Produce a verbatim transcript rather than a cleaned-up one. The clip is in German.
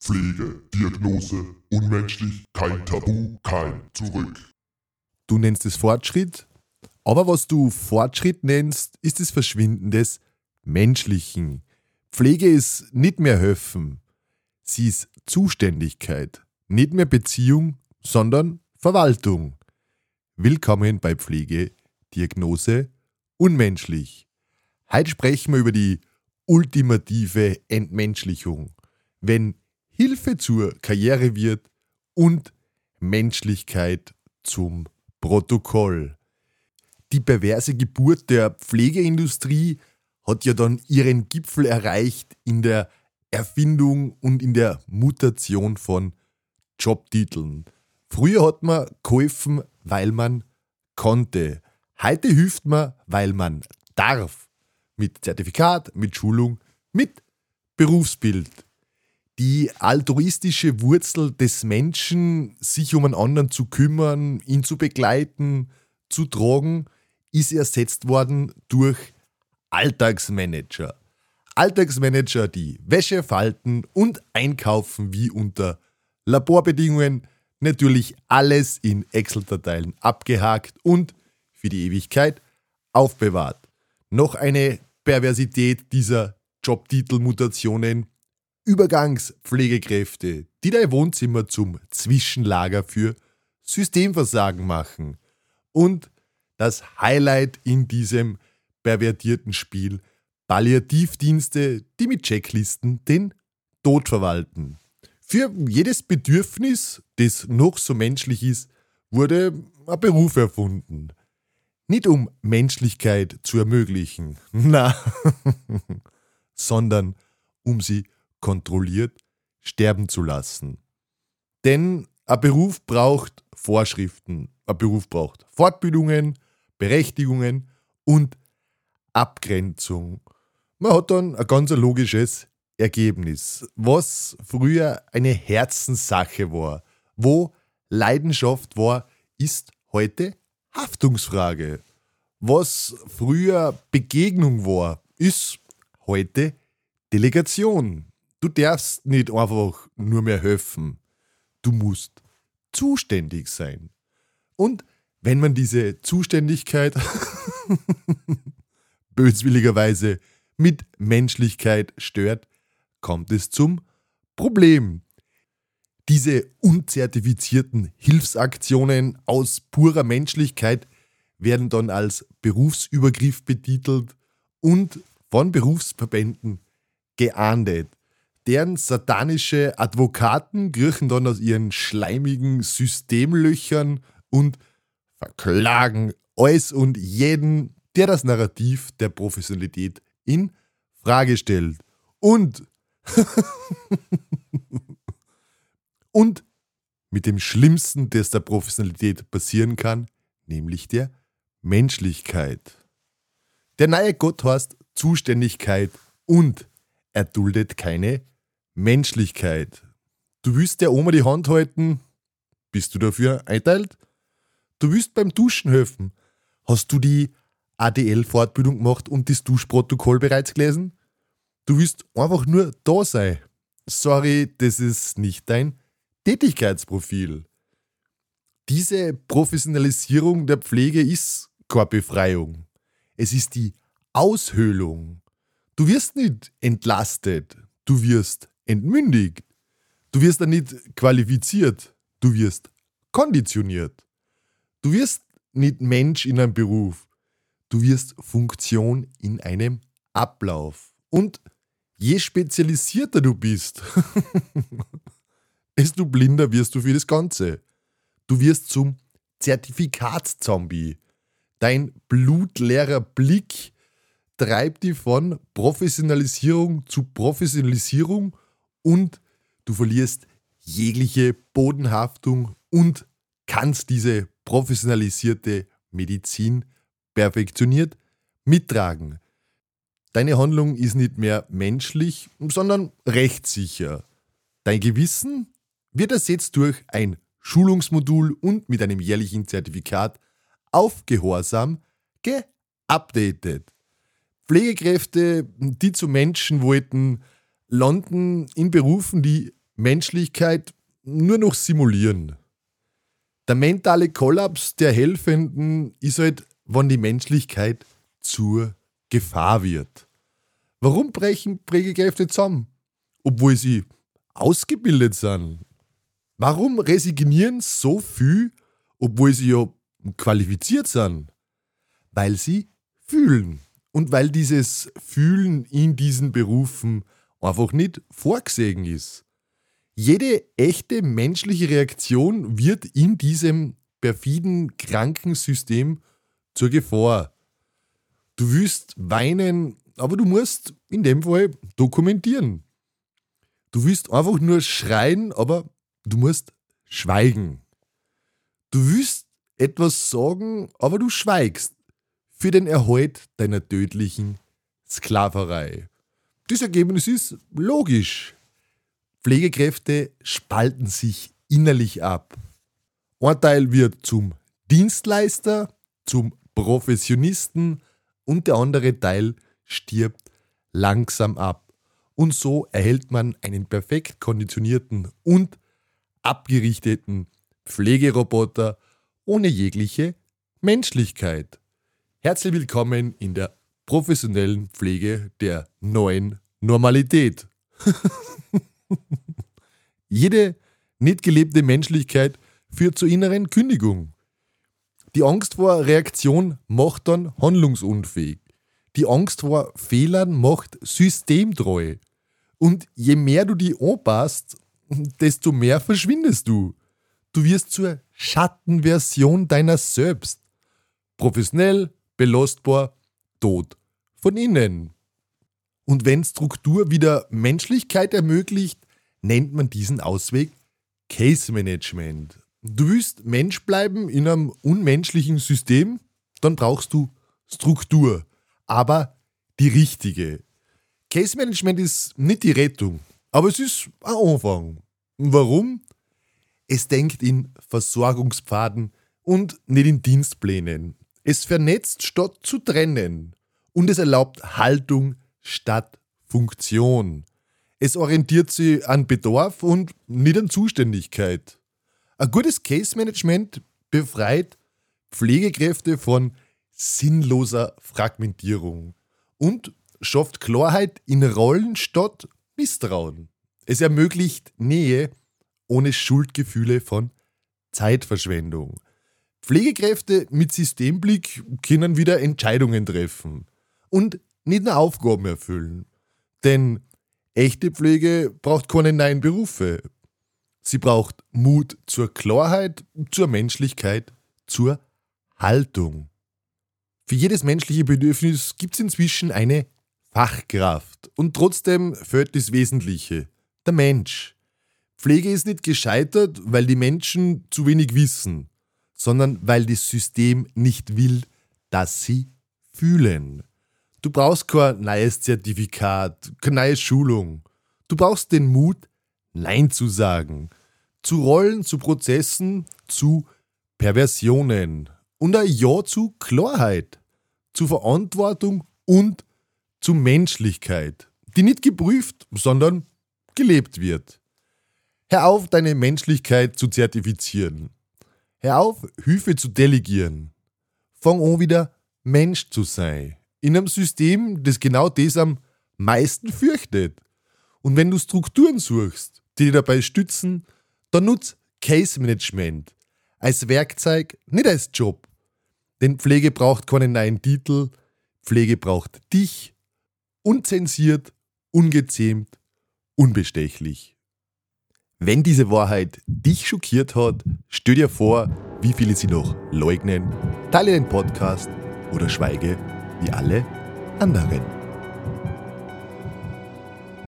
Pflege, Diagnose, unmenschlich, kein Tabu, kein Zurück. Du nennst es Fortschritt, aber was du Fortschritt nennst, ist das Verschwinden des Menschlichen. Pflege ist nicht mehr Helfen, sie ist Zuständigkeit, nicht mehr Beziehung, sondern Verwaltung. Willkommen bei Pflege, Diagnose, unmenschlich. Heute sprechen wir über die ultimative Entmenschlichung, wenn Hilfe zur Karriere wird und Menschlichkeit zum Protokoll. Die perverse Geburt der Pflegeindustrie hat ja dann ihren Gipfel erreicht in der Erfindung und in der Mutation von Jobtiteln. Früher hat man geholfen, weil man konnte. Heute hilft man, weil man darf. Mit Zertifikat, mit Schulung, mit Berufsbild. Die altruistische Wurzel des Menschen, sich um einen anderen zu kümmern, ihn zu begleiten, zu tragen, ist ersetzt worden durch Alltagsmanager. Alltagsmanager, die Wäsche falten und einkaufen wie unter Laborbedingungen, natürlich alles in Excel-Dateien abgehakt und für die Ewigkeit aufbewahrt. Noch eine Perversität dieser Jobtitelmutationen: Übergangspflegekräfte, die dein Wohnzimmer zum Zwischenlager für Systemversagen machen. Und das Highlight in diesem pervertierten Spiel: Palliativdienste, die mit Checklisten den Tod verwalten. Für jedes Bedürfnis, das noch so menschlich ist, wurde ein Beruf erfunden. Nicht um Menschlichkeit zu ermöglichen, na, sondern um sie kontrolliert sterben zu lassen. Denn ein Beruf braucht Vorschriften, ein Beruf braucht Fortbildungen, Berechtigungen und Abgrenzung. Man hat dann ein ganz logisches Ergebnis. Was früher eine Herzenssache war, wo Leidenschaft war, ist heute Haftungsfrage. Was früher Begegnung war, ist heute Delegation. Du darfst nicht einfach nur mehr helfen. Du musst zuständig sein. Und wenn man diese Zuständigkeit böswilligerweise mit Menschlichkeit stört, kommt es zum Problem. Diese unzertifizierten Hilfsaktionen aus purer Menschlichkeit werden dann als Berufsübergriff betitelt und von Berufsverbänden geahndet. Deren satanische Advokaten kriechen dann aus ihren schleimigen Systemlöchern und verklagen alles und jeden, der das Narrativ der Professionalität in Frage stellt. Und und mit dem Schlimmsten, das der Professionalität passieren kann, nämlich der Menschlichkeit. Der neue Gott heißt Zuständigkeit und er duldet keine Menschlichkeit. Du willst der Oma die Hand halten, bist du dafür einteilt? Du willst beim Duschen helfen, hast du die A D L-Fortbildung gemacht und das Duschprotokoll bereits gelesen? Du willst einfach nur da sein. Sorry, das ist nicht dein Tätigkeitsprofil. Diese Professionalisierung der Pflege ist keine Befreiung. Es ist die Aushöhlung. Du wirst nicht entlastet, du wirst entmündigt. Du wirst dann nicht qualifiziert, du wirst konditioniert. Du wirst nicht Mensch in einem Beruf, du wirst Funktion in einem Ablauf. Und je spezialisierter du bist, desto blinder wirst du für das Ganze. Du wirst zum Zertifikatszombie. Dein blutleerer Blick treibt dich von Professionalisierung zu Professionalisierung und du verlierst jegliche Bodenhaftung und kannst diese professionalisierte Medizin perfektioniert mittragen. Deine Handlung ist nicht mehr menschlich, sondern rechtssicher. Dein Gewissen wird ersetzt durch ein Schulungsmodul und mit einem jährlichen Zertifikat auf Gehorsam geupdatet. Pflegekräfte, die zu Menschen wollten, landen in Berufen, die Menschlichkeit nur noch simulieren. Der mentale Kollaps der Helfenden ist halt, wenn die Menschlichkeit zur Gefahr wird. Warum brechen Pflegekräfte zusammen, obwohl sie ausgebildet sind? Warum resignieren so viel, obwohl sie ja qualifiziert sind? Weil sie fühlen. Und weil dieses Fühlen in diesen Berufen einfach nicht vorgesehen ist. Jede echte menschliche Reaktion wird in diesem perfiden Krankensystem zur Gefahr. Du willst weinen, aber du musst in dem Fall dokumentieren. Du willst einfach nur schreien, aber du musst schweigen. Du willst etwas sagen, aber du schweigst für den Erhalt deiner tödlichen Sklaverei. Das Ergebnis ist logisch. Pflegekräfte spalten sich innerlich ab. Ein Teil wird zum Dienstleister, zum Professionisten und der andere Teil stirbt langsam ab. Und so erhält man einen perfekt konditionierten und abgerichteten Pflegeroboter ohne jegliche Menschlichkeit. Herzlich willkommen in der professionellen Pflege der neuen Normalität. Jede nicht gelebte Menschlichkeit führt zur inneren Kündigung. Die Angst vor Reaktion macht dann handlungsunfähig. Die Angst vor Fehlern macht systemtreu. Und je mehr du die anpasst, desto mehr verschwindest du. Du wirst zur Schattenversion deiner selbst. Professionell, belastbar, tot von innen. Und wenn Struktur wieder Menschlichkeit ermöglicht, nennt man diesen Ausweg Case Management. Du willst Mensch bleiben in einem unmenschlichen System, dann brauchst du Struktur, aber die richtige. Case Management ist nicht die Rettung, aber es ist ein Anfang. Warum? Es denkt in Versorgungspfaden und nicht in Dienstplänen. Es vernetzt statt zu trennen und es erlaubt Haltung statt Funktion. Es orientiert sich an Bedarf und nicht an Zuständigkeit. Ein gutes Case-Management befreit Pflegekräfte von sinnloser Fragmentierung und schafft Klarheit in Rollen statt Misstrauen. Es ermöglicht Nähe ohne Schuldgefühle von Zeitverschwendung. Pflegekräfte mit Systemblick können wieder Entscheidungen treffen und nicht nur Aufgaben erfüllen. Denn echte Pflege braucht keine neuen Berufe. Sie braucht Mut zur Klarheit, zur Menschlichkeit, zur Haltung. Für jedes menschliche Bedürfnis gibt es inzwischen eine Fachkraft. Und trotzdem fehlt das Wesentliche, der Mensch. Pflege ist nicht gescheitert, weil die Menschen zu wenig wissen, sondern weil das System nicht will, dass sie fühlen. Du brauchst kein neues Zertifikat, keine neue Schulung. Du brauchst den Mut, Nein zu sagen. Zu Rollen, zu Prozessen, zu Perversionen. Und ein Ja zu Klarheit, zu Verantwortung und zu Menschlichkeit, die nicht geprüft, sondern gelebt wird. Hör auf, deine Menschlichkeit zu zertifizieren. Hör auf, Hilfe zu delegieren. Fang an, wieder Mensch zu sein. In einem System, das genau das am meisten fürchtet. Und wenn du Strukturen suchst, die dir dabei stützen, dann nutz Case Management als Werkzeug, nicht als Job. Denn Pflege braucht keinen neuen Titel, Pflege braucht dich, unzensiert, ungezähmt, unbestechlich. Wenn diese Wahrheit dich schockiert hat, stell dir vor, wie viele sie noch leugnen, teile den Podcast oder schweige wie alle anderen.